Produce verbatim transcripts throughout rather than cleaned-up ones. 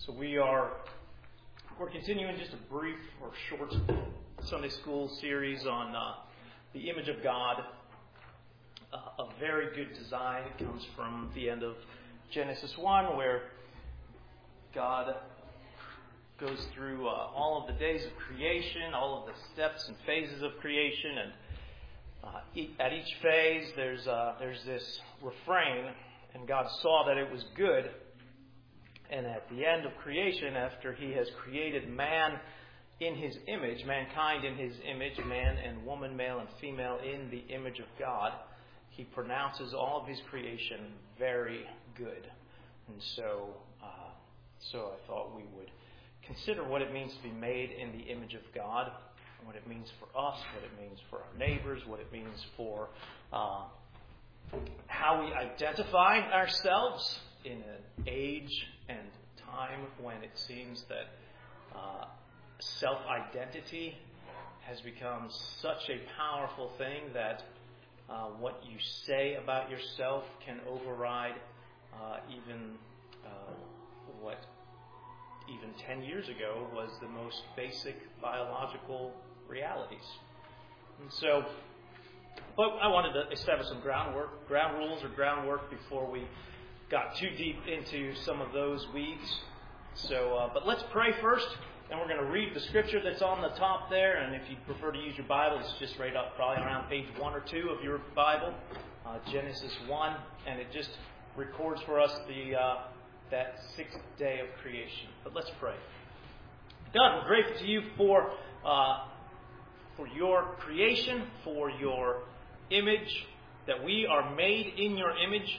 So we are we're continuing just a brief or short Sunday school series on uh, the image of God. Uh, a very good design. It comes from the end of Genesis one, where God goes through uh, all of the days of creation, all of the steps and phases of creation, and uh, at each phase there's uh, there's this refrain, and God saw that it was good. And at the end of creation, after He has created man in His image, mankind in His image, man and woman, male and female in the image of God, He pronounces all of His creation very good. And so, uh, so I thought we would consider what it means to be made in the image of God, what it means for us, what it means for our neighbors, what it means for uh, how we identify ourselves in an age and time when it seems that uh, self-identity has become such a powerful thing that uh, what you say about yourself can override uh, even uh, what even ten years ago was the most basic biological realities. And so, but I wanted to establish some groundwork, ground rules or groundwork before we got too deep into some of those weeds. So, uh, but let's pray first, and we're going to read the scripture that's on the top there. And if you prefer to use your Bible, it's just right up, probably around page one or two of your Bible, uh, Genesis one, and it just records for us the uh, that sixth day of creation. But let's pray. God, we're grateful to You for uh, for Your creation, for Your image, that we are made in Your image.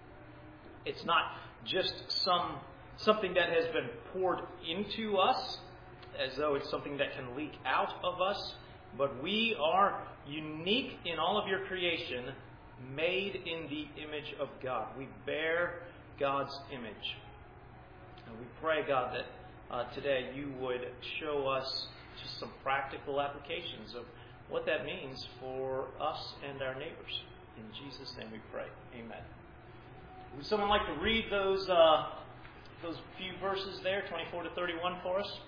It's not just some something that has been poured into us, as though it's something that can leak out of us, but we are unique in all of Your creation, made in the image of God. We bear God's image. And we pray, God, that uh, today You would show us just some practical applications of what that means for us and our neighbors. In Jesus' name we pray. Amen. Would someone like to read those uh, those few verses there, twenty-four to thirty-one, for us?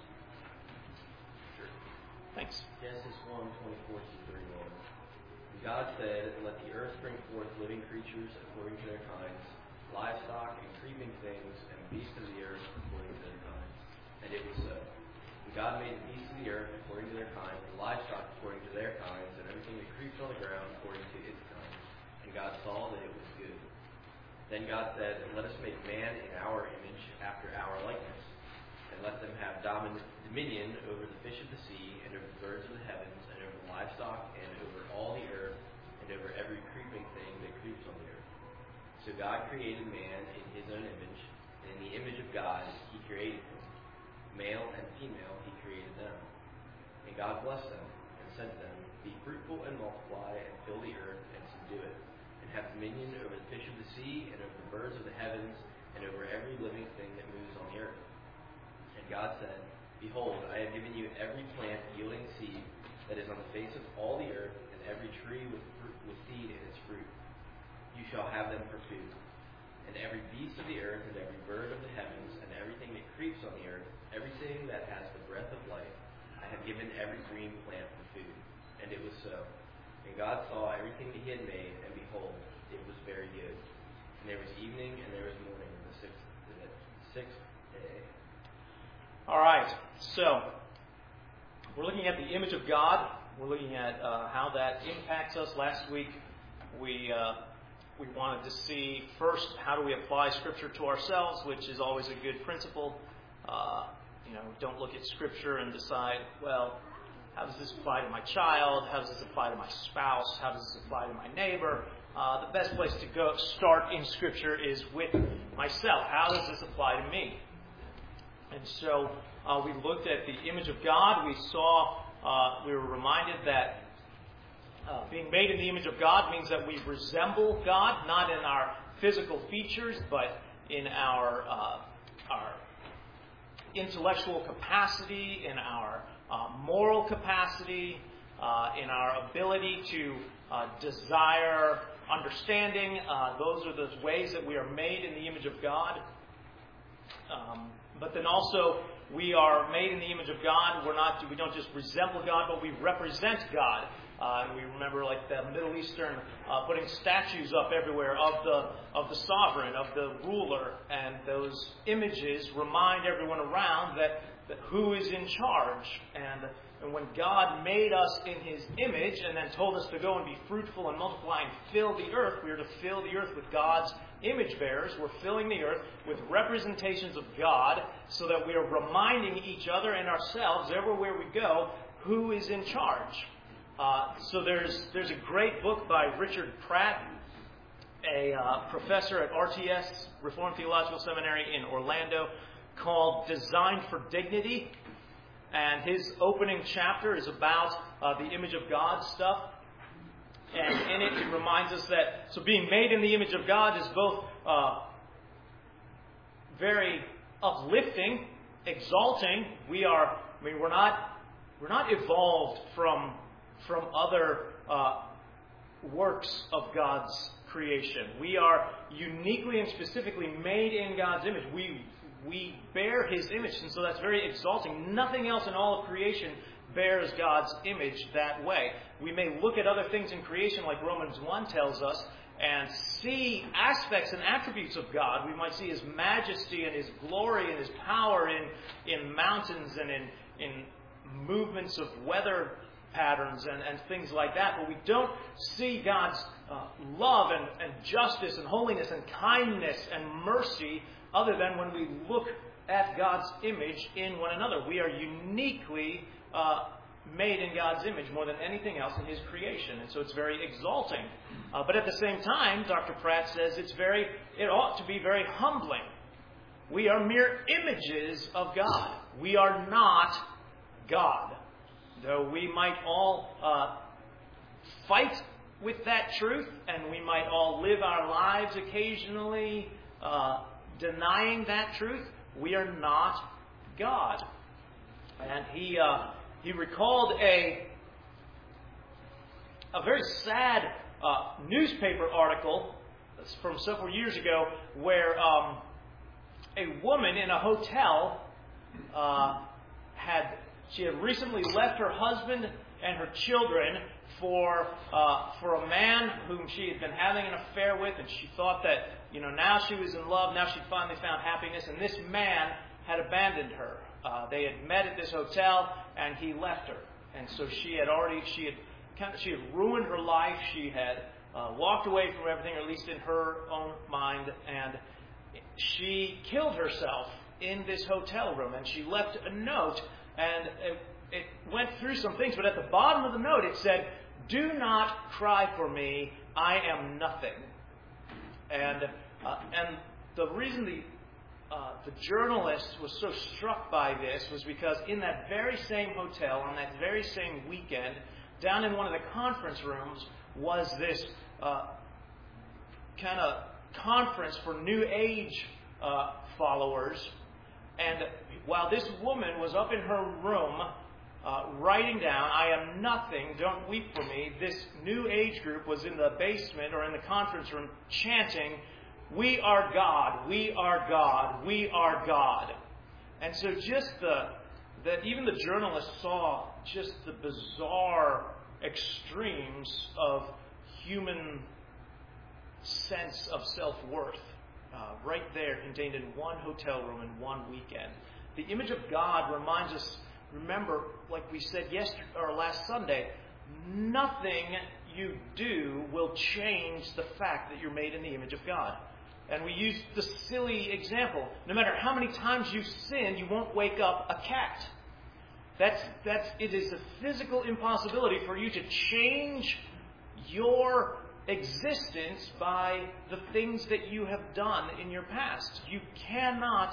Sure. Thanks. Genesis one, twenty-four to thirty-one. And God said, "Let the earth bring forth living creatures according to their kinds, livestock and creeping things, and beasts of the earth according to their kinds." And it was so. And God made the beasts of the earth according to their kinds, and livestock according to their kinds, and everything that creeps on the ground according to its kinds. And God saw that it was good. Then God said, "Let us make man in our image, after our likeness, and let them have domin- dominion over the fish of the sea, and over the birds of the heavens, and over the livestock, and over all the earth, and over every creeping thing that creeps on the earth." So God created man in His own image, and in the image of God He created him. Male and female He created them. And God blessed them, and said to them, "Be fruitful and multiply, and fill the earth, and subdue it, and have dominion over the fish of the sea, and over the birds of the heavens, and over every living thing that moves on the earth." And God said, "Behold, I have given you every plant yielding seed that is on the face of all the earth, and every tree with fruit, with seed in its fruit. You shall have them for food. And every beast of the earth, and every bird of the heavens, and everything that creeps on the earth, everything that has the breath of life, I have given every green plant for food." And it was so. And God saw everything that He had made, and behold, it was very good. And there was evening, and there was morning, the sixth, the sixth day. All right. So, we're looking at the image of God. We're looking at uh, how that impacts us. Last week, we uh, we wanted to see first, how do we apply Scripture to ourselves, which is always a good principle. Uh, you know, don't look at Scripture and decide, well, how does this apply to my child? How does this apply to my spouse? How does this apply to my neighbor? Uh, the best place to go start in Scripture is with myself. How does this apply to me? And so uh, we looked at the image of God. We saw, uh, we were reminded that uh, being made in the image of God means that we resemble God, not in our physical features, but in our uh, our intellectual capacity, in our uh, moral capacity, uh, in our ability to uh, desire understanding. Uh, those are the ways that we are made in the image of God. Um, But then also, we are made in the image of God. We're not, we don't just resemble God, but we represent God. Uh, and we remember, like the Middle Eastern, uh, putting statues up everywhere of the of the sovereign, of the ruler, and those images remind everyone around that, that who is in charge. And, and when God made us in His image, and then told us to go and be fruitful and multiply and fill the earth, we are to fill the earth with God's image bearers. We're filling the earth with representations of God, so that we are reminding each other and ourselves everywhere we go who is in charge. Uh, so there's there's a great book by Richard Pratt, a uh, professor at R T S, Reformed Theological Seminary in Orlando, called Designed for Dignity. And his opening chapter is about uh, the image of God stuff. And in it, it reminds us that, so being made in the image of God is both uh, very uplifting, exalting. We are, I mean, we're not, we're not evolved from from other uh, works of God's creation. We are uniquely and specifically made in God's image. We we bear His image, and so that's very exalting. Nothing else in all of creation bears God's image that way. We may look at other things in creation, like Romans one tells us, and see aspects and attributes of God. We might see His majesty and His glory and His power in, in mountains and in, in movements of weather patterns and, and things like that, but we don't see God's uh, love and, and justice and holiness and kindness and mercy other than when we look at God's image in one another. We are uniquely uh, made in God's image more than anything else in His creation, and so it's very exalting. Uh, but at the same time, Doctor Pratt says it's very, it ought to be very humbling. We are mere images of God. We are not God. Though we might all uh, fight with that truth, and we might all live our lives occasionally uh, denying that truth, we are not God. And he uh, he recalled a a very sad uh, newspaper article from several years ago, where um, a woman in a hotel uh, had. She had recently left her husband and her children for uh, for a man whom she had been having an affair with, and she thought that, you know, now she was in love, now she'd finally found happiness, and this man had abandoned her. Uh, they had met at this hotel, and he left her, and so she had already she had kind of, she had ruined her life. She had uh, walked away from everything, or at least in her own mind, and she killed herself in this hotel room, and she left a note. And it, it went through some things, but at the bottom of the note it said, "Do not cry for me, I am nothing." And uh, and the reason the uh, the journalist was so struck by this was because in that very same hotel, on that very same weekend, down in one of the conference rooms was this uh, kind of conference for New Age uh, followers. And while this woman was up in her room uh, writing down, "I am nothing, don't weep for me," this New Age group was in the basement or in the conference room chanting, "We are God, we are God, we are God." And so just the, that even the journalist saw just the bizarre extremes of human sense of self-worth. Uh, right there, contained in one hotel room in one weekend. The image of God reminds us, remember, like we said yesterday or last Sunday, nothing you do will change the fact that you're made in the image of God. And we use the silly example. No matter how many times you sin, you won't wake up a cat. That's that's it is a physical impossibility for you to change your existence by the things that you have done in your past. You cannot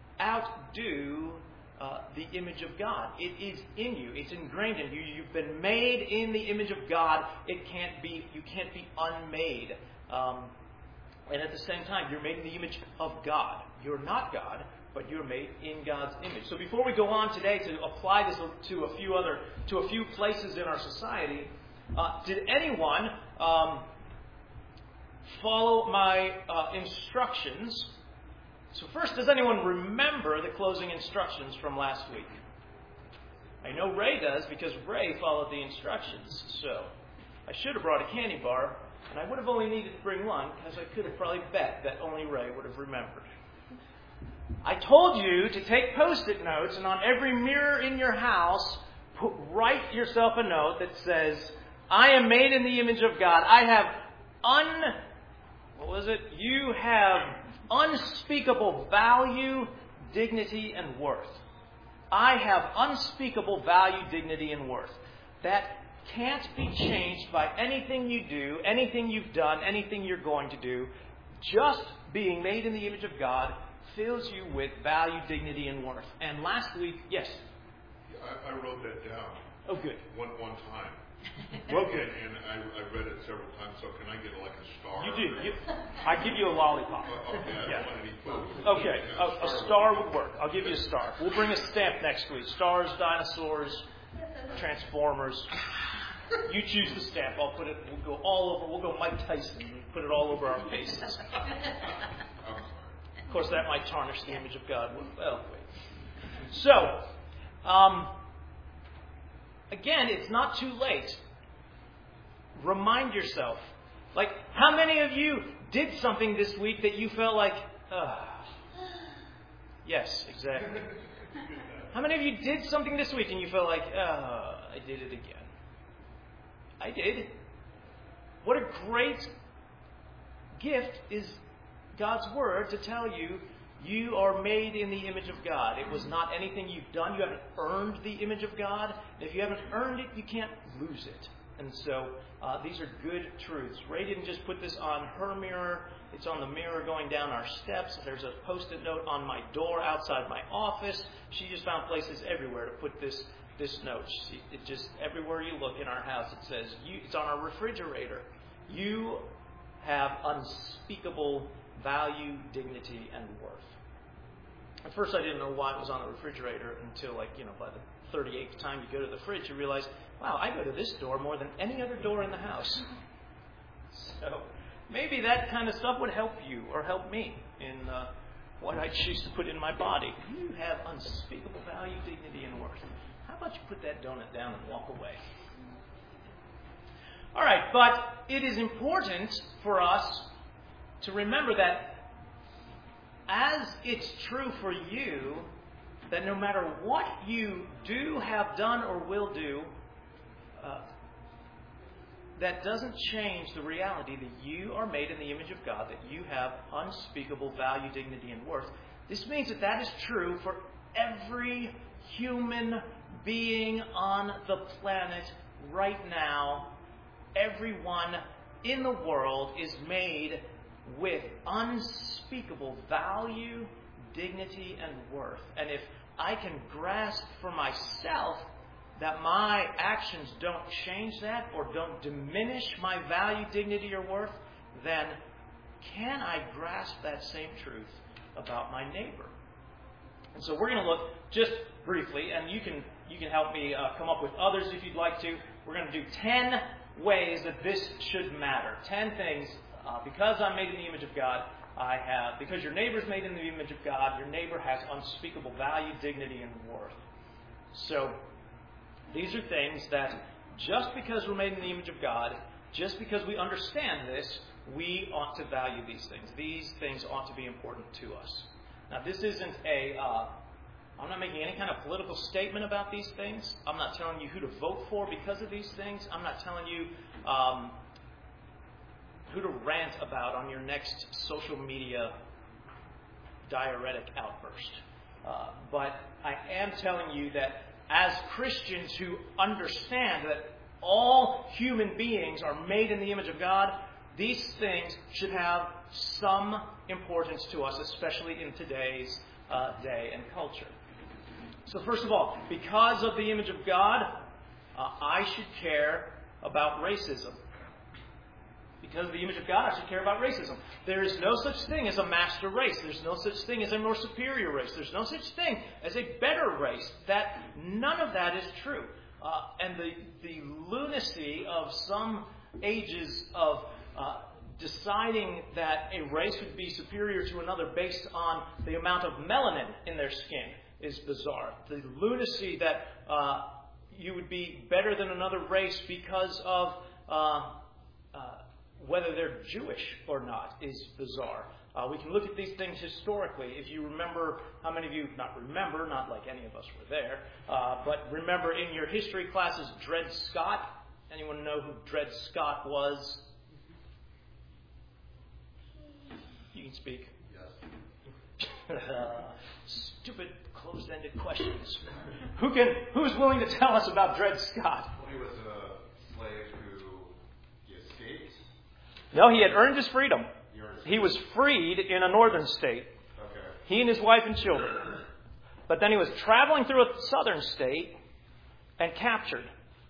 outdo uh, the image of God. It is in you. It's ingrained in you. You've been made in the image of God. It can't be. You can't be unmade. Um, and at the same time, you're made in the image of God. You're not God, but you're made in God's image. So before we go on today to apply this to a few other to a few places in our society, uh, did anyone Um, follow my uh, instructions So first, does anyone remember the closing instructions from last week? I know Ray does because Ray followed the instructions. So I should have brought a candy bar, and I would have only needed to bring one because I could have probably bet that only Ray would have remembered. I told you to take Post-it notes, and on every mirror in your house, put, write yourself a note that says, I am made in the image of God. I have un... What was it? You have unspeakable value, dignity, and worth. I have unspeakable value, dignity, and worth. That can't be changed by anything you do, anything you've done, anything you're going to do. Just being made in the image of God fills you with value, dignity, and worth. And last week, yes? I, I wrote that down. Oh, good. One one time. Well, good. And, and I, I read it several times, so can I get like a star? You do. You, I give you a lollipop. Uh, okay, I yeah. don't want any food. Okay, a, a star would work. I'll give you a star. We'll bring a stamp next week. Stars, dinosaurs, Transformers. You choose the stamp. I'll put it. We'll go all over. We'll go Mike Tyson. We'll put it all over our faces. Of course, that might tarnish the image of God. Well, wait. So, um, again, it's not too late. Remind yourself. Like, how many of you did something this week that you felt like, ugh? Yes, exactly. How many of you did something this week and you felt like, ugh, I did it again? I did. What a great gift is God's Word to tell you you are made in the image of God. It was not anything you've done. You haven't earned the image of God. And if you haven't earned it, you can't lose it. And so uh, these are good truths. Ray didn't just put this on her mirror. It's on the mirror going down our steps. There's a Post-it note on my door outside my office. She just found places everywhere to put this this note. She, it just everywhere you look in our house, it says, you, it's on our refrigerator. You have unspeakable value, dignity, and worth. At first, I didn't know why it was on the refrigerator until, like, you know, by the thirty-eighth time you go to the fridge, you realize, wow, I go to this door more than any other door in the house. So maybe that kind of stuff would help you or help me in uh, what I choose to put in my body. You have unspeakable value, dignity, and worth. How about you put that donut down and walk away? All right, but it is important for us to remember that as it's true for you, that no matter what you do, have done, or will do, uh, that doesn't change the reality that you are made in the image of God, that you have unspeakable value, dignity, and worth. This means that that is true for every human being on the planet right now. Everyone in the world is made with unspeakable value, dignity, and worth. And if I can grasp for myself that my actions don't change that or don't diminish my value, dignity, or worth, then can I grasp that same truth about my neighbor? And so we're going to look just briefly, and you can you can help me uh, come up with others if you'd like to. We're going to do ten ways that this should matter. Ten things. Uh, because I'm made in the image of God, I have, because your neighbor's made in the image of God, your neighbor has unspeakable value, dignity, and worth. So, these are things that just because we're made in the image of God, just because we understand this, we ought to value these things. These things ought to be important to us. Now, this isn't a, uh, I'm not making any kind of political statement about these things. I'm not telling you who to vote for because of these things. I'm not telling you um, who to rant about on your next social media diuretic outburst. Uh, but I am telling you that as Christians who understand that all human beings are made in the image of God, these things should have some importance to us, especially in today's uh, day and culture. So first of all, because of the image of God, uh, I should care about racism. Because of the image of God, I should care about racism. There is no such thing as a master race. There's no such thing as a more superior race. There's no such thing as a better race. That none of that is true. Uh, and the the lunacy of some ages of uh, deciding that a race would be superior to another based on the amount of melanin in their skin is bizarre. The lunacy that uh, you would be better than another race because of uh, uh, whether they're Jewish or not is bizarre. Uh, we can look at these things historically. If you remember, how many of you, not remember, not like any of us were there, uh, but remember in your history classes Dred Scott? Anyone know who Dred Scott was? You can speak. Yes. uh, stupid closed-ended questions. Who can? Who's willing to tell us about Dred Scott? Well, he was a slave who he escaped. No, he had earned his freedom. He, earned his he was freed in a northern state. Okay. He and his wife and children. But then he was traveling through a southern state and captured.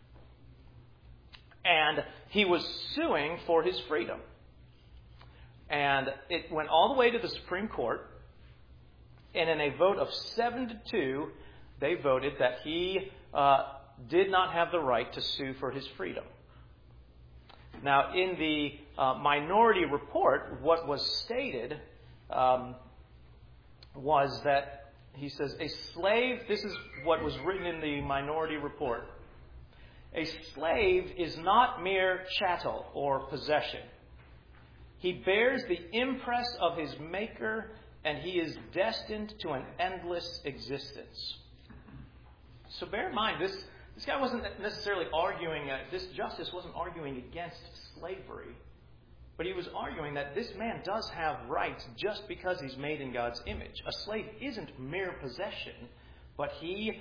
And he was suing for his freedom. And it went all the way to the Supreme Court. And in a vote of seven to two, they voted that he uh, did not have the right to sue for his freedom. Now, in the uh, minority report, what was stated um, was that, he says, a slave, this is what was written in the minority report, a slave is not mere chattel or possession. He bears the impress of his maker, and he is destined to an endless existence. So bear in mind, this, this guy wasn't necessarily arguing, uh, this justice wasn't arguing against slavery, but he was arguing that this man does have rights just because he's made in God's image. A slave isn't mere possession, but he,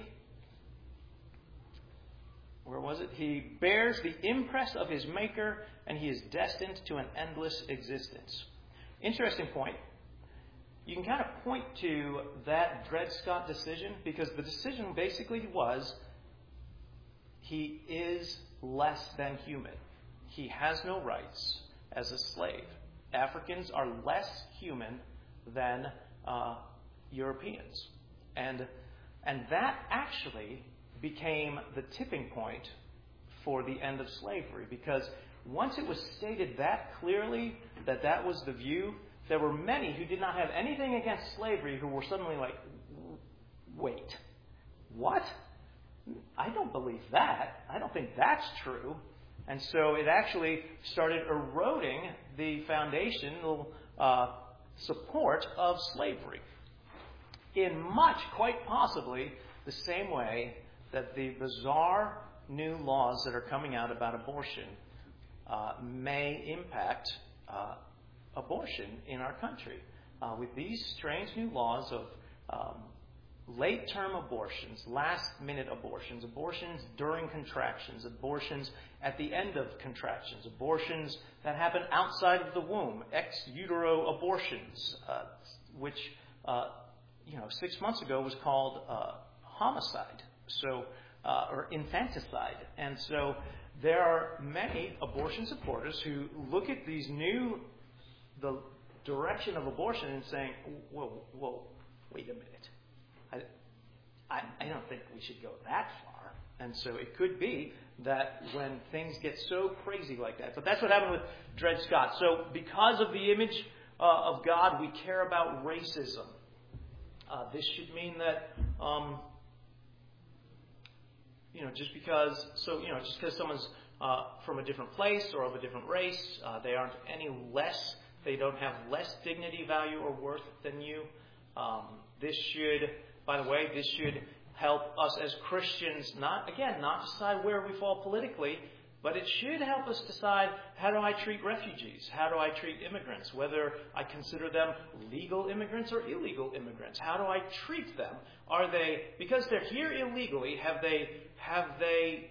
where was it? He bears the impress of his maker, and he is destined to an endless existence. Interesting point. You can kind of point to that Dred Scott decision because the decision basically was he is less than human. He has no rights as a slave. Africans are less human than uh, Europeans. And, and that actually became the tipping point for the end of slavery because once it was stated that clearly that that was the view, there were many who did not have anything against slavery who were suddenly like, wait, what? I don't believe that. I don't think that's true. And so it actually started eroding the foundational uh, support of slavery in much, quite possibly, the same way that the bizarre new laws that are coming out about abortion uh, may impact uh, abortion in our country. Uh, with these strange new laws of um, late-term abortions, last-minute abortions, abortions during contractions, abortions at the end of contractions, abortions that happen outside of the womb, ex utero abortions, uh, which uh, you know six months ago was called uh, homicide, so uh, or infanticide, and so there are many abortion supporters who look at these new the direction of abortion and saying, whoa, whoa, wait a minute. I, I, I don't think we should go that far. And so it could be that when things get so crazy like that. But that's what happened with Dred Scott. So because of the image uh, of God, we care about racism. Uh, this should mean that, um, you know, just because, so, you know, just because someone's uh, from a different place or of a different race, uh, they aren't any less, they don't have less dignity, value, or worth than you. Um, this should, by the way, this should help us as Christians, not, again, not decide where we fall politically, but it should help us decide, how do I treat refugees? How do I treat immigrants? Whether I consider them legal immigrants or illegal immigrants. How do I treat them? Are they, because they're here illegally, have they, have they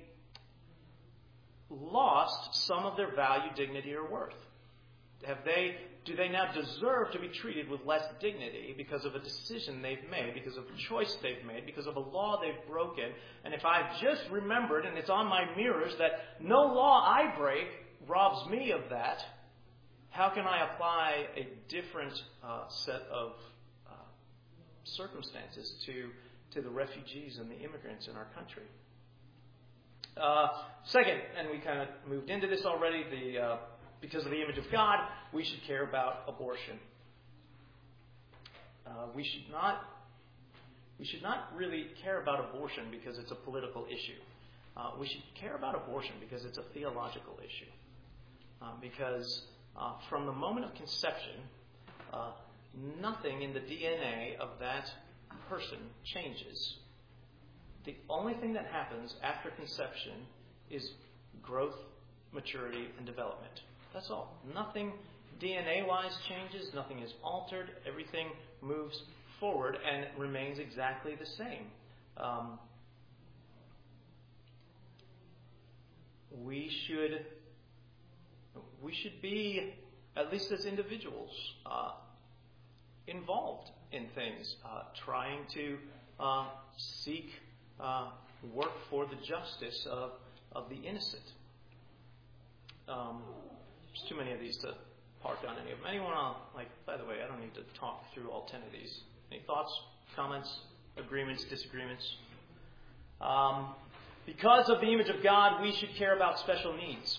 lost some of their value, dignity, or worth? Have they, do they now deserve to be treated with less dignity because of a decision they've made, because of a choice they've made, because of a law they've broken? And if I've just remembered, and it's on my mirrors, that no law I break robs me of that, how can I apply a different uh, set of uh, circumstances to, to the refugees and the immigrants in our country? Uh, second, and we kind of moved into this already, the uh, because of the image of God, we should care about abortion. Uh, we should not. We should not really care about abortion because it's a political issue. Uh, we should care about abortion because it's a theological issue. Uh, because uh, from the moment of conception, uh, nothing in the D N A of that person changes. The only thing that happens after conception is growth, maturity, and development. That's all. Nothing D N A-wise changes. Nothing is altered. Everything moves forward and remains exactly the same. Um, we should we should be, at least as individuals, uh, involved in things, uh, trying to uh, seek uh, work for the justice of of the innocent. Um, there's too many of these to park on any of them. Anyone on, like, by the way, I don't need to talk through all ten of these. Any thoughts, comments, agreements, disagreements? Um, because of the image of God, we should care about special needs.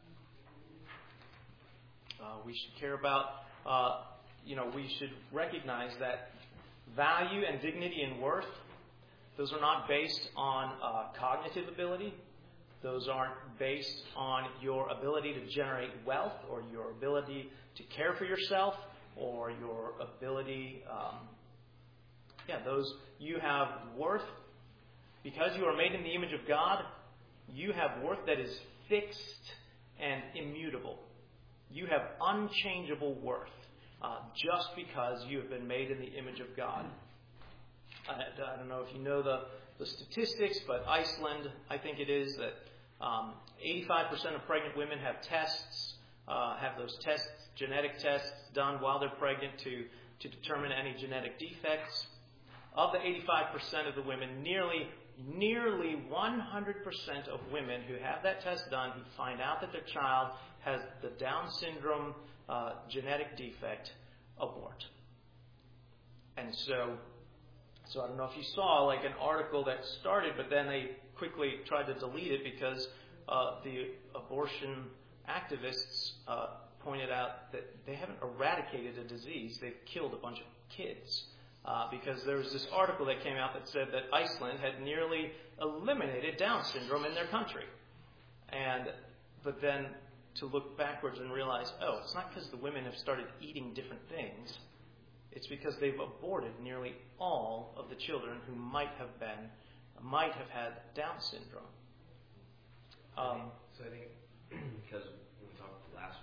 Uh, we should care about, uh, you know, we should recognize that value and dignity and worth, those are not based on uh, cognitive ability. Those aren't based on your ability to generate wealth or your ability to care for yourself or your ability, um, yeah, those, you have worth. Because you are made in the image of God, you have worth that is fixed and immutable. You have unchangeable worth uh, just because you have been made in the image of God. I, I don't know if you know the, the statistics, but Iceland, I think it is, that um, eighty-five percent of pregnant women have tests, uh, have those tests, genetic tests done while they're pregnant to, to determine any genetic defects. Of the eighty-five percent of the women, nearly nearly one hundred percent of women who have that test done, who find out that their child has the Down syndrome uh, genetic defect, abort. And so, so I don't know if you saw like an article that started, but then they quickly tried to delete it because uh, the abortion activists uh, pointed out that they haven't eradicated a disease; they've killed a bunch of kids. Uh, because there was this article that came out that said that Iceland had nearly eliminated Down syndrome in their country. And but then to look backwards and realize, oh, it's not because the women have started eating different things. It's because they've aborted nearly all of the children who might have been, might have had Down syndrome. Um, so I think, because we talked last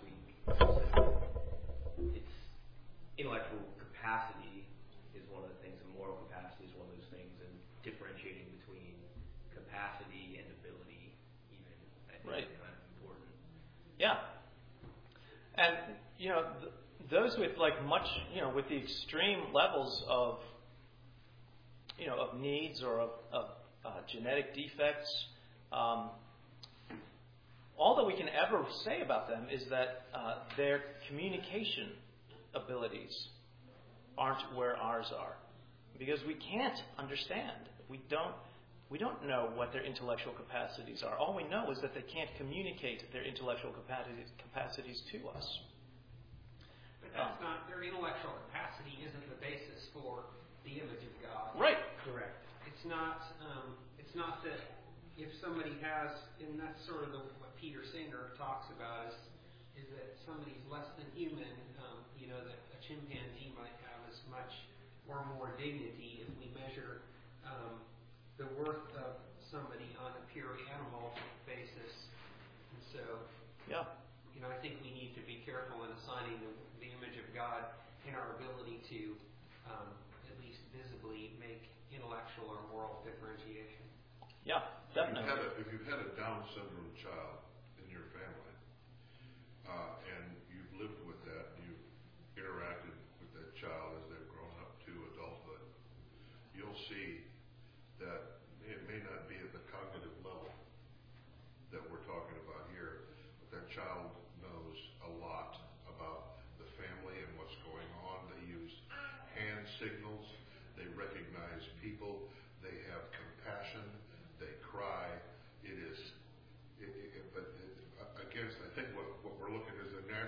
week, it's intellectual capacity is one of the things, and moral capacity is one of those things, and differentiating between capacity and ability, even, I think right. is kind of important. Yeah. And, you know, th- those with like much, you know, with the extreme levels of, you know, of needs or of, of uh, genetic defects, um, all that we can ever say about them is that uh, their communication abilities aren't where ours are, because we can't understand. We don't. We don't know what their intellectual capacities are. All we know is that they can't communicate their intellectual capacities, capacities to us. But that's um, not their intellectual capacity. Isn't the basis for the image of God? Right. Correct. It's not. Um, it's not that if somebody has, and that's sort of the, what Peter Singer talks about is, is that somebody's less than human. Um, you know, that a chimpanzee might have as much or more dignity if we measure um, the worth of somebody on a pure animal basis. And so, yeah. you know, I think we need to be careful in assigning the, the image of God in our ability to um, at least visibly make intellectual or moral differentiation. Yeah, definitely. If you've had a, if you've had a Down syndrome child in your family, uh, and you've lived with that, you've interacted with that child as they've grown up to adulthood, you'll see that it may not be at the cognitive level that we're talking about here, but that child knows a lot about the family and what's going on. They use hand signals. They recognize people. They have compassion. They cry. It is, it, it, but it, against, I think what, what we're looking at is a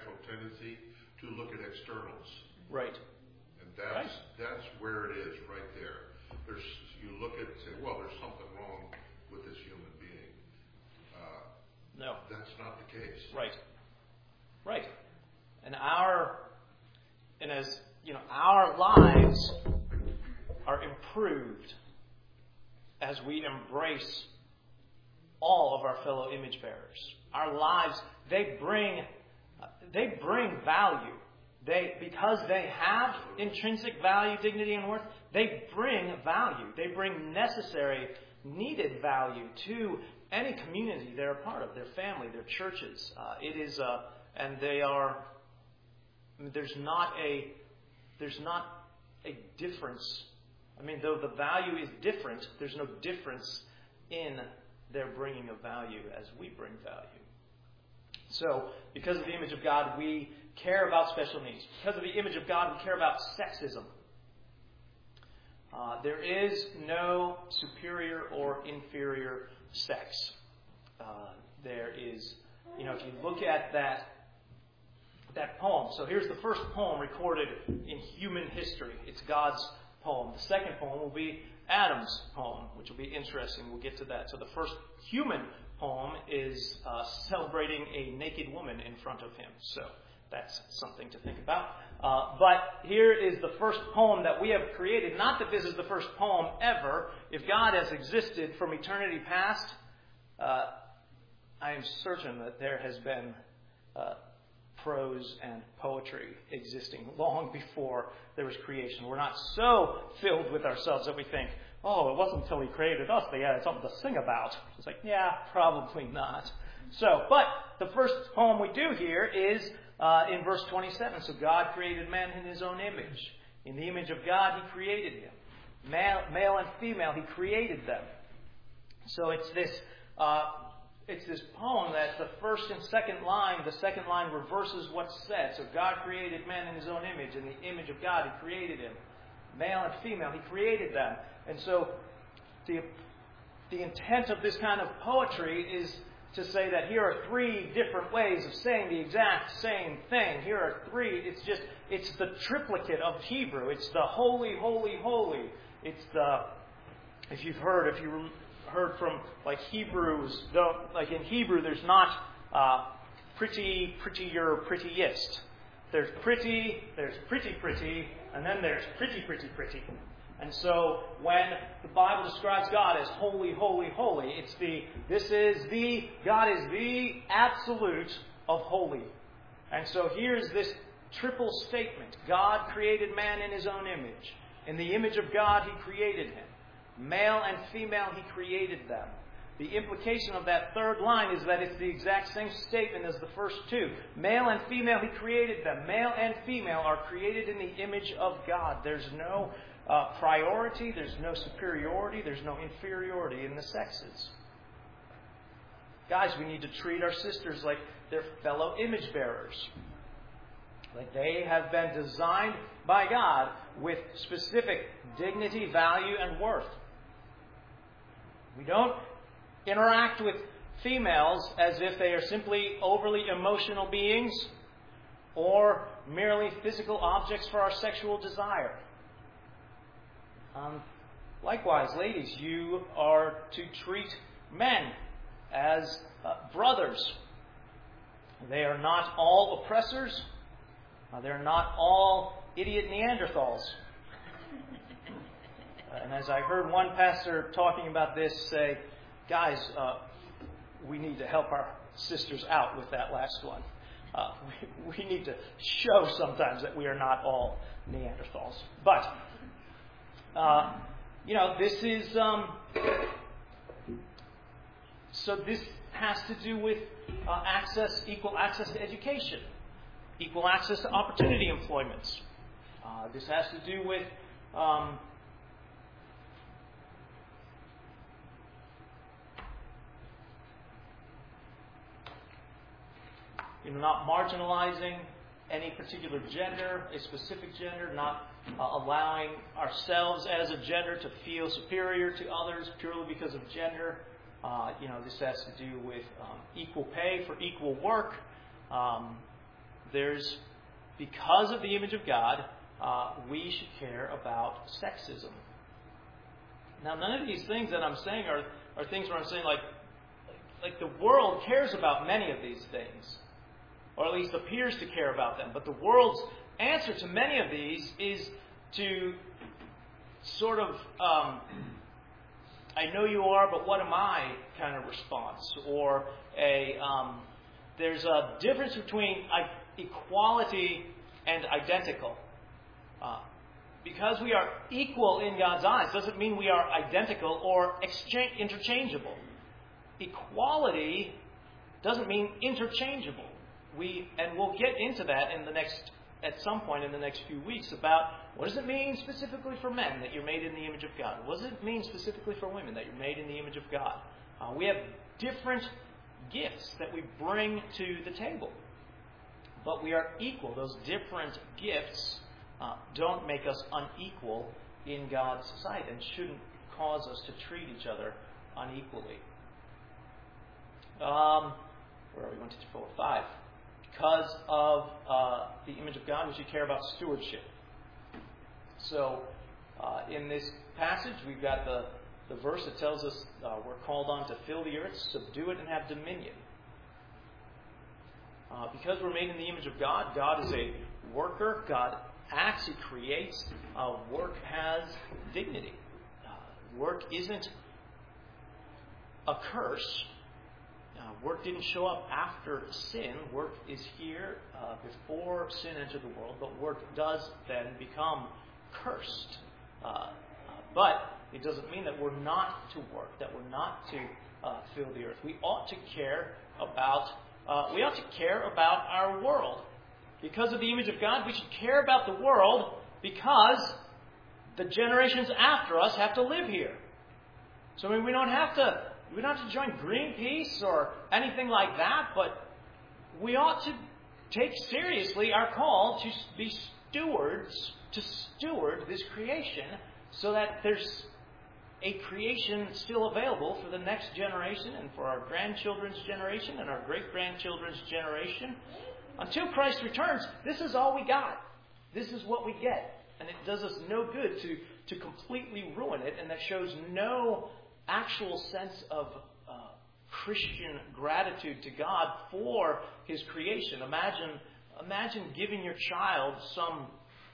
to look at externals. Right. And that's Right. that's where it is, right there. There's you look at and say, well, there's something wrong with this human being. Uh, No. that's not the case. Right. Right. And our, and as, you know, our lives are improved as we embrace all of our fellow image bearers. Our lives, they bring, they bring value. They, because they have intrinsic value, dignity, and worth, they bring value. They bring necessary, needed value to any community they're a part of, their family, their churches. Uh, it is, uh, and they are. I mean, there's not a, there's not a difference. I mean, though the value is different, there's no difference in their bringing of value as we bring value. So, because of the image of God, we care about special needs. Because of the image of God, we care about sexism. Uh, there is no superior or inferior sex. Uh, there is, you know, if you look at that that poem. So here's the first poem recorded in human history. It's God's poem. The second poem will be Adam's poem, which will be interesting. We'll get to that. So the first human poem is uh, celebrating a naked woman in front of him. So that's something to think about. Uh, but here is the first poem that we have created. Not that this is the first poem ever. If God has existed from eternity past, uh, I am certain that there has been uh, prose and poetry existing long before there was creation. We're not so filled with ourselves that we think, oh, it wasn't until He created us that He had something to sing about. It's like, yeah, probably not. So, but the first poem we do here is uh, in verse twenty-seven. So God created man in His own image. In the image of God, He created him. Male, male and female, He created them. So it's this... Uh, It's this poem that the first and second line, the second line reverses what's said. So God created man in His own image. In the image of God, He created him. Male and female, He created them. And so the, the intent of this kind of poetry is to say that here are three different ways of saying the exact same thing. Here are three. It's just, it's the triplicate of Hebrew. It's the holy, holy, holy. It's the, if you've heard, if you heard from like Hebrews, though, like in Hebrew, there's not uh, pretty, prettier, prettiest. There's pretty, there's pretty, pretty, and then there's pretty, pretty, pretty. And so when the Bible describes God as holy, holy, holy, it's the, this is the, God is the absolute of holy. And so here's this triple statement. God created man in His own image. In the image of God, He created him. Male and female, He created them. The implication of that third line is that it's the exact same statement as the first two. Male and female, He created them. Male and female are created in the image of God. There's no uh, priority, there's no superiority, there's no inferiority in the sexes. Guys, we need to treat our sisters like they're fellow image bearers. Like they have been designed by God with specific dignity, value, and worth. We don't interact with females as if they are simply overly emotional beings or merely physical objects for our sexual desire. Um, likewise, ladies, you are to treat men as uh, brothers. They are not all oppressors. Uh, they're not all idiot Neanderthals. Uh, and as I heard one pastor talking about this say, guys, uh, we need to help our sisters out with that last one. Uh, we, we need to show sometimes that we are not all Neanderthals. But, uh, you know, this is, um, so this has to do with uh, access, equal access to education, equal access to opportunity employments. Uh, this has to do with um, you know, not marginalizing any particular gender, a specific gender, not uh, allowing ourselves as a gender to feel superior to others purely because of gender. Uh, you know, this has to do with um, equal pay for equal work. Um, there's because of the image of God, uh, we should care about sexism. Now, none of these things that I'm saying are, are things where I'm saying like, like the world cares about many of these things, or at least appears to care about them. But the world's answer to many of these is to sort of, um, I know you are, but what am I kind of response. Or a um, there's a difference between equality and identical. Uh, because we are equal in God's eyes doesn't mean we are identical or exchange, interchangeable. Equality doesn't mean interchangeable. We and we'll get into that in the next at some point in the next few weeks about what does it mean specifically for men that you're made in the image of God? What does it mean specifically for women that you're made in the image of God? Uh, we have different gifts that we bring to the table, but we are equal. Those different gifts uh, don't make us unequal in God's sight and shouldn't cause us to treat each other unequally. Um, where are we? One, two, three, four, five. Because of uh, the image of God, we should care about stewardship. So, uh, in this passage, we've got the, the verse that tells us uh, we're called on to fill the earth, subdue it, and have dominion. Uh, because we're made in the image of God, God is a worker. God acts, He creates. Uh, work has dignity. Uh, work isn't a curse. Uh, work didn't show up after sin. Work is here uh, before sin entered the world, but work does then become cursed. Uh, uh, but it doesn't mean that we're not to work, that we're not to uh, fill the earth. We ought to care about uh, we ought to care about our world. Because of the image of God, we should care about the world because the generations after us have to live here. So I mean, we don't have to we don't have to join Greenpeace or anything like that, but we ought to take seriously our call to be stewards, to steward this creation so that there's a creation still available for the next generation and for our grandchildren's generation and our great-grandchildren's generation. Until Christ returns, this is all we got. This is what we get. And it does us no good to, to completely ruin it, and that shows no actual sense of uh, Christian gratitude to God for His creation. Imagine, imagine giving your child some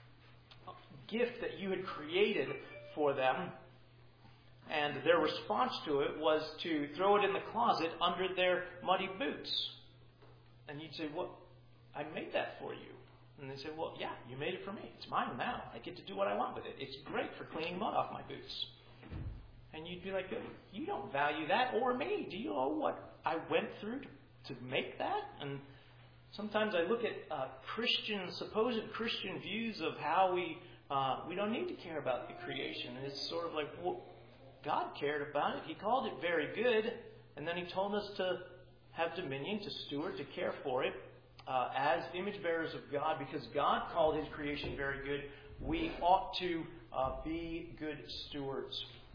gift that you had created for them, and their response to it was to throw it in the closet under their muddy boots. And you'd say, "Well, I made that for you." And they say, "Well, yeah, you made it for me. It's mine now. I get to do what I want with it. It's great for cleaning mud off my boots." And you'd be like, "You don't value that or me. Do you know what I went through to, to make that?" And sometimes I look at uh, Christian, supposed Christian views of how we uh, we don't need to care about the creation. And it's sort of like, well, God cared about it. He called it very good. And then He told us to have dominion, to steward, to care for it uh, as image bearers of God. Because God called His creation very good, we ought to uh, be good stewards.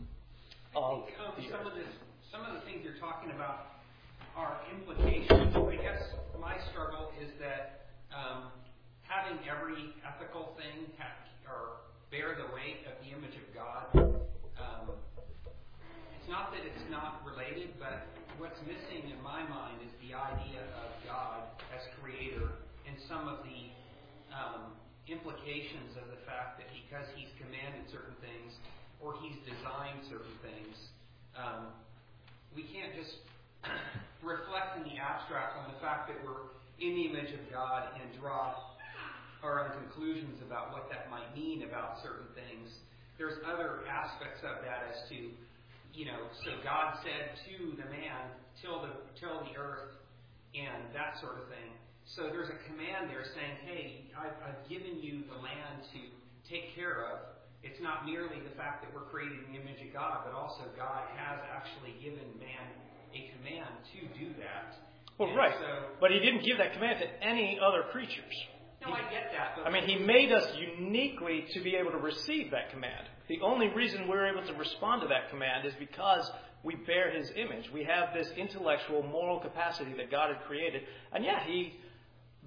I think um, some of this, some of the things you're talking about are implications. I guess my struggle is that um, having every ethical thing ha- or bear the weight of the image of God. Um, it's not that it's not related, but what's missing in my mind is the idea of God as creator and some of the um, implications of the fact that because He's commanded certain things or He's designed certain things, um, we can't just reflect in the abstract on the fact that we're in the image of God and draw our own conclusions about what that might mean about certain things. There's other aspects of that as to, you know, so God said to the man, till the till the earth, and that sort of thing. So there's a command there saying, hey, I've, I've given you the land to take care of. It's not merely the fact that we're created in the image of God, but also God has actually given man a command to do that. Well, and right. So, but He didn't give that command to any other creatures. No, I get that. But I mean, He made us uniquely to be able to receive that command. The only reason we're able to respond to that command is because we bear His image. We have this intellectual, moral capacity that God had created. And yeah, He,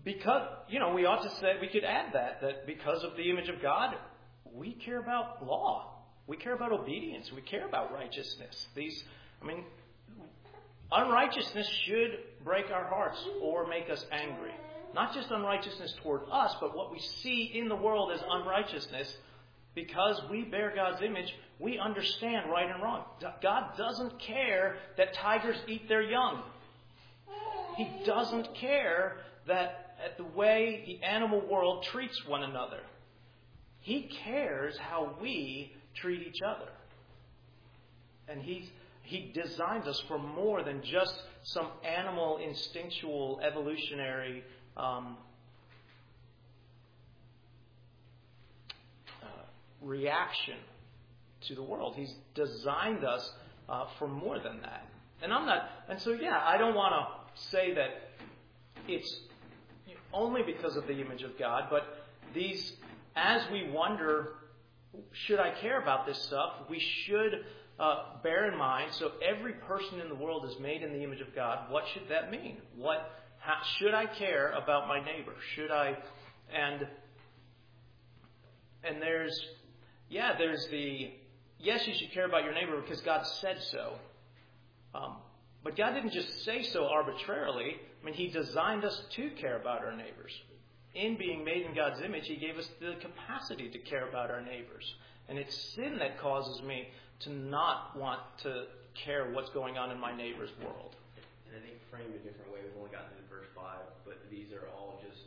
because, you know, we ought to say, we could add that, that because of the image of God, we care about law. We care about obedience. We care about righteousness. These, I mean, unrighteousness should break our hearts or make us angry. Not just unrighteousness toward us, but what we see in the world as unrighteousness. Because we bear God's image, we understand right and wrong. God doesn't care that tigers eat their young. He doesn't care that at the way the animal world treats one another. He cares how we treat each other. And he's, He designed us for more than just some animal, instinctual, evolutionary um, uh, reaction to the world. He's designed us uh, for more than that. And I'm not, and so yeah, I don't want to say that it's only because of the image of God, but these, as we wonder, should I care about this stuff, we should uh, bear in mind, so every person in the world is made in the image of God. What should that mean? What how, should I care about my neighbor? Should I, and, and there's, yeah, there's the, yes, you should care about your neighbor because God said so. Um, but God didn't just say so arbitrarily. I mean, He designed us to care about our neighbors. In being made in God's image, He gave us the capacity to care about our neighbors. And it's sin that causes me to not want to care what's going on in my neighbor's world. And I think framed a different way, we've only gotten to verse five, but these are all just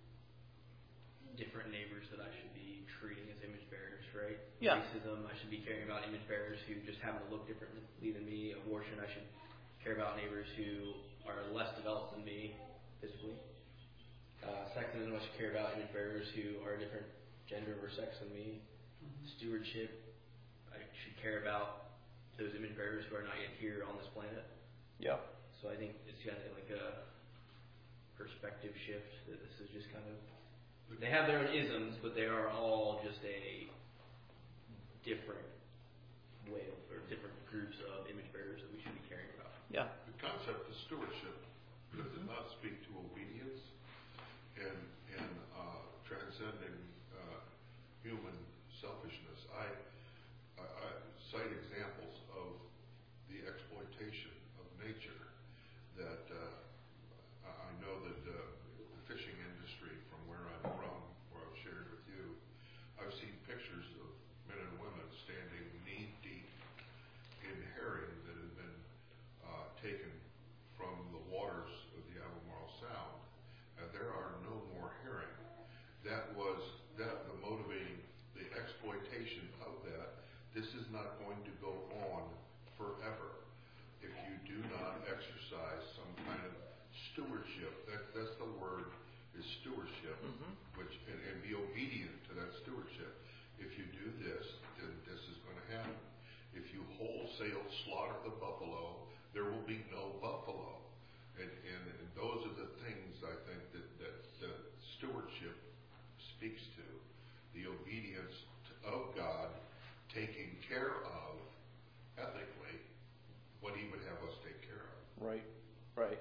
different neighbors that I should be treating as image bearers, right? Yeah. Racism, I should be caring about image bearers who just happen to look differently than me. Abortion, I should care about neighbors who are less developed than me physically. Uh, sexism, I should care about image bearers who are a different gender or sex than me. Mm-hmm. Stewardship, I should care about those image bearers who are not yet here on this planet. Yeah. So I think it's kind of like a perspective shift that this is just kind of, they have their own isms, but they are all just a different way of, or different groups of image bearers that we should be caring about. Yeah. The concept of stewardship does it not speak to obedience and and uh, transcending uh, human selfishness? I, I, I cite examples of the exploitation of nature that uh, I know that uh, the fishing industry, from where I'm from, where I've shared with you, I've seen pictures of men and women standing knee deep in herring that have been uh, taken from the waters of the Albemarle Sound, and there are no more herring. That was that the motivating, the exploitation of that. This is not going to go on forever if you do not exercise some kind of stewardship. That, that's the word, is stewardship, mm-hmm. which and, and be obedient to that stewardship. If you do this, then this is going to happen. If you wholesale slaughter the buffalo, there will be no buffalo. And, and, and those are the things I think that, that, that stewardship speaks to. The obedience of God, taking care of, ethically, what He would have us take care of. Right, right.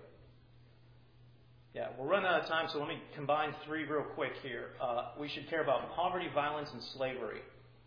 Yeah, we're running out of time, so let me combine three real quick here. Uh, we should care about poverty, violence, and slavery.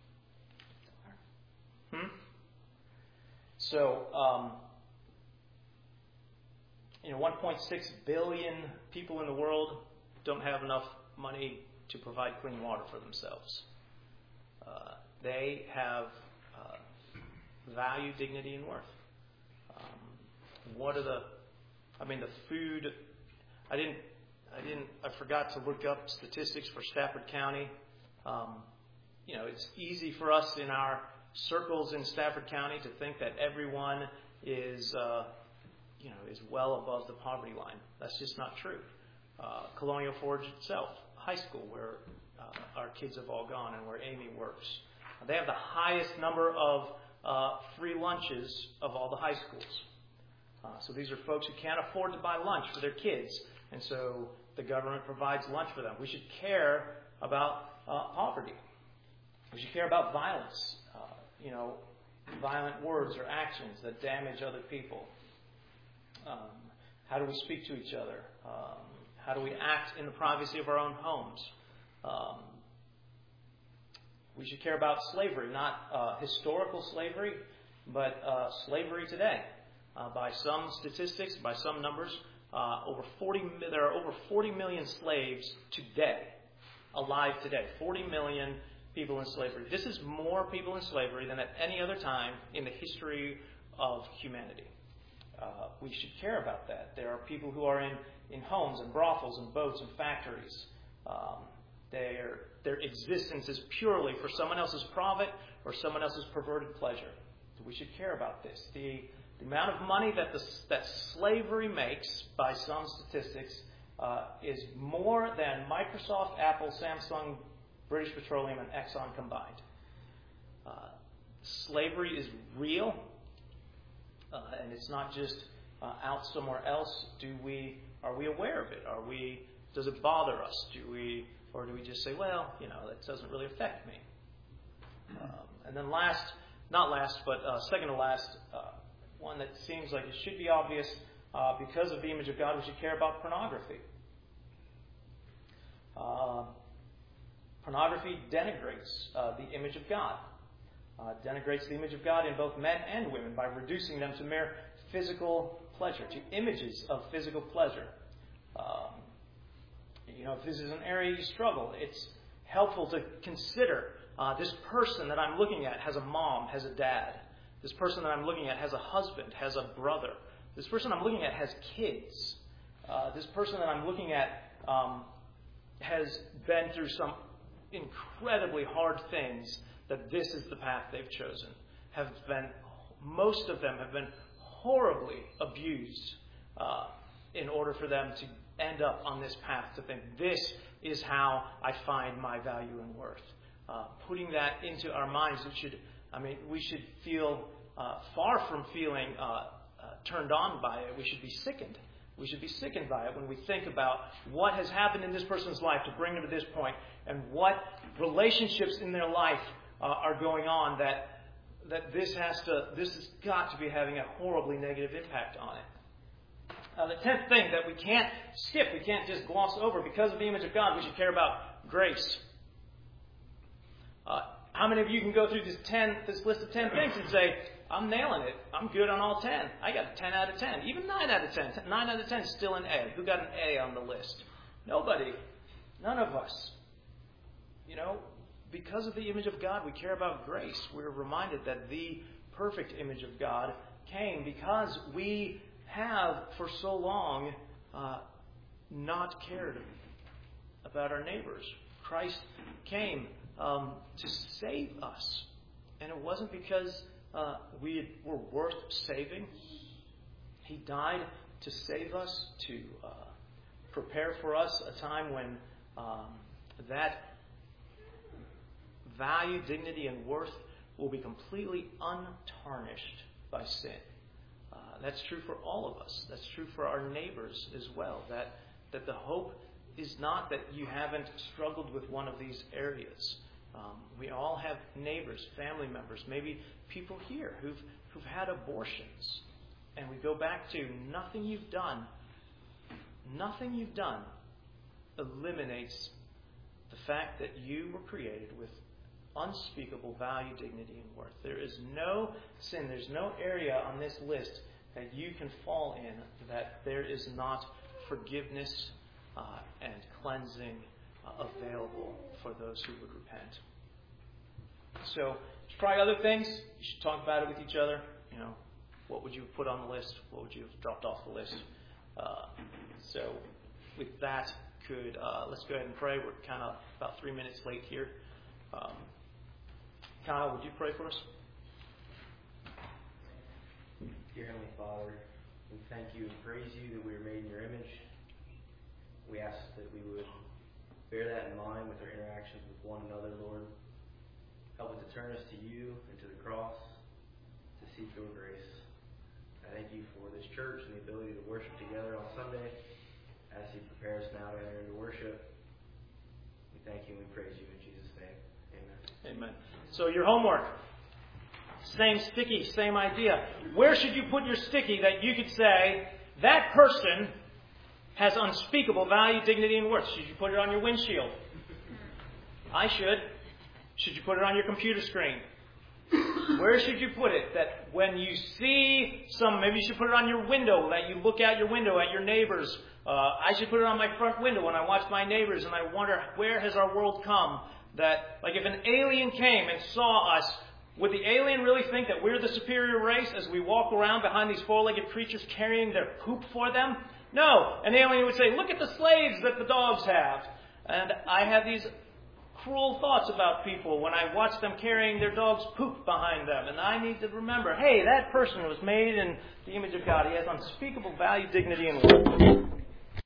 Hmm? So, um, you know, one point six billion people in the world don't have enough money to provide clean water for themselves. Uh, they have uh, value, dignity, and worth. Um, what are the, I mean, the food, I didn't, I didn't, I forgot to look up statistics for Stafford County. Um, you know, it's easy for us in our circles in Stafford County to think that everyone is, uh, you know, is well above the poverty line. That's just not true. Uh, Colonial Forge itself, high school, where uh, our kids have all gone and where Amy works, they have the highest number of uh, free lunches of all the high schools. Uh, so these are folks who can't afford to buy lunch for their kids, and so the government provides lunch for them. We should care about uh, poverty. We should care about violence, uh, you know, violent words or actions that damage other people. Um, how do we speak to each other? Um, How do we act in the privacy of our own homes? Um, we should care about slavery, not uh, historical slavery, but uh, slavery today. Uh, by some statistics, by some numbers, uh, over forty there are over forty million slaves today, alive today. forty million people in slavery. This is more people in slavery than at any other time in the history of humanity. Uh, we should care about that. There are people who are in, in homes and brothels and boats and factories. Um, their, their existence is purely for someone else's profit or someone else's perverted pleasure. So we should care about this. The, the amount of money that, the, that slavery makes, by some statistics, uh, is more than Microsoft, Apple, Samsung, British Petroleum, and Exxon combined. Uh, slavery is real. Uh, and it's not just uh, out somewhere else. Do we? Are we aware of it? Are we? Does it bother us? Do we? Or do we just say, well, you know, that doesn't really affect me? Um, and then last, not last, but uh, second to last, uh, one that seems like it should be obvious, uh, because of the image of God, we should care about pornography. Uh, pornography denigrates uh, the image of God. Uh, denigrates the image of God in both men and women by reducing them to mere physical pleasure, to images of physical pleasure. Um, you know, if this is an area you struggle, it's helpful to consider uh, this person that I'm looking at has a mom, has a dad. This person that I'm looking at has a husband, has a brother. This person I'm looking at has kids. Uh, this person that I'm looking at um, has been through some incredibly hard things. That this is the path they've chosen. Have been, most of them have been horribly abused uh, in order for them to end up on this path to think this is how I find my value and worth. Uh, putting that into our minds, it should. I mean, we should feel uh, far from feeling uh, uh, turned on by it. We should be sickened. We should be sickened by it when we think about what has happened in this person's life to bring them to this point, and what relationships in their life Uh, are going on that that this has to this has got to be having a horribly negative impact on it. Uh, the tenth thing that we can't skip, we can't just gloss over, because of the image of God, we should care about grace. Uh, how many of you can go through this ten this list of ten things and say, I'm nailing it, I'm good on all ten. I got a ten out of ten, even nine out of ten. Nine out of ten is still an A. Who got an A on the list? Nobody. None of us. You know. Because of the image of God, we care about grace. We're reminded that the perfect image of God came because we have, for so long, uh, not cared about our neighbors. Christ came um, to save us. And it wasn't because uh, we were worth saving. He died to save us, to uh, prepare for us a time when um, that value, dignity, and worth will be completely untarnished by sin. Uh, that's true for all of us. That's true for our neighbors as well. That that the hope is not that you haven't struggled with one of these areas. Um, we all have neighbors, family members, maybe people here who've who've had abortions, and we go back to nothing you've done. Nothing you've done eliminates the fact that you were created with unspeakable value, dignity, and worth. There is no sin, there's no area on this list that you can fall in that there is not forgiveness uh, and cleansing uh, available for those who would repent. So, there's probably other things. You should talk about it with each other. You know, what would you have put on the list? What would you have dropped off the list? Uh, so, with that, could uh, let's go ahead and pray. We're kind of about three minutes late here. Um, Kyle, would you pray for us? Dear Heavenly Father, we thank you and praise you that we are made in your image. We ask that we would bear that in mind with our interactions with one another, Lord. Help us to turn us to you and to the cross to seek your grace. I thank you for this church and the ability to worship together on Sunday as you prepare us now to enter into worship. We thank you and we praise you in Jesus' name. Amen. Amen. So your homework, same sticky, same idea. Where should you put your sticky that you could say, that person has unspeakable value, dignity, and worth. Should you put it on your windshield? I should. Should you put it on your computer screen? Where should you put it? That when you see some, maybe you should put it on your window, that you look out your window at your neighbors. Uh, I should put it on my front window when I watch my neighbors and I wonder, where has our world come? That, like, if an alien came and saw us, would the alien really think that we're the superior race as we walk around behind these four-legged creatures carrying their poop for them? No. An alien would say, look at the slaves that the dogs have. And I have these cruel thoughts about people when I watch them carrying their dog's poop behind them. And I need to remember, hey, that person was made in the image of God. He has unspeakable value, dignity, and worth.